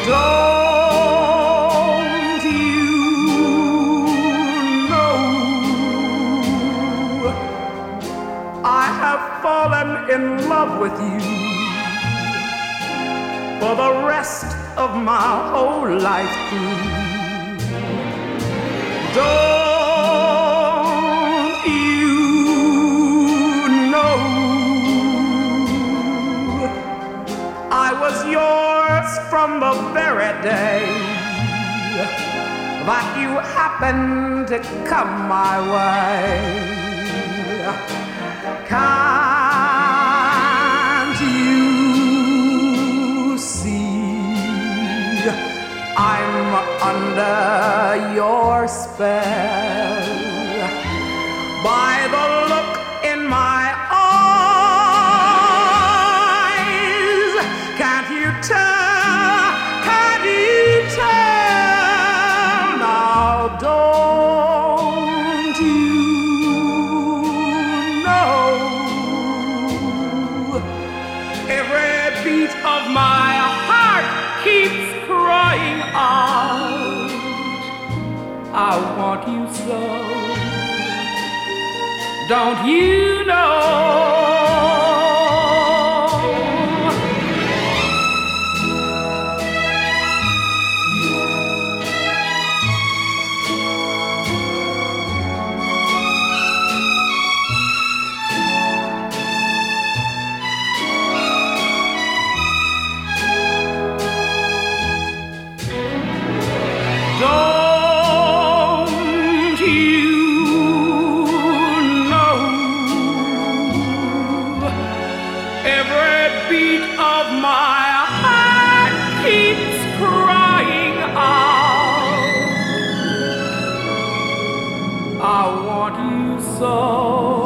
Don't you know I have fallen in love with you for the rest of my whole life through? Don't you know I was yours from the very day that you happened to come my way? Can't you see I'm under your spell? By the look in my eyes, can't you tell? Can't you tell? Now don't you know every beat of my heart keeps crying out, I want you so. Don't you know? Don't you know every beat of my heart keeps crying out, I want you so.